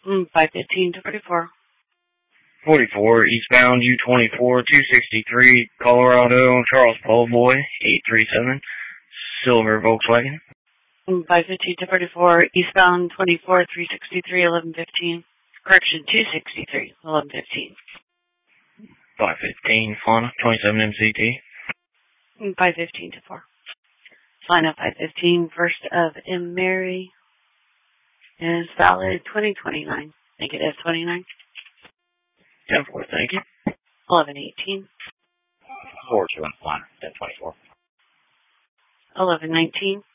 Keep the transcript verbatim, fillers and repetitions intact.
Mm, five fifteen to forty-four. forty-four, eastbound U twenty-four, two sixty-three, Colorado, Charles Paul Boy, eight three seven, silver Volkswagen. Mm, five fifteen to forty-four, eastbound twenty-four, three sixty-three, eleven fifteen. Correction, two sixty-three, eleven fifteen. five fifteen, Fauna, twenty-seven M C T. Mm, five fifteen to four. Sign up five fifteen, first of M. Mary is valid twenty twenty-nine. Negative twenty-nine. ten four, thank you. eleven eighteen. four two one, Fauna, ten twenty-four. eleven nineteen.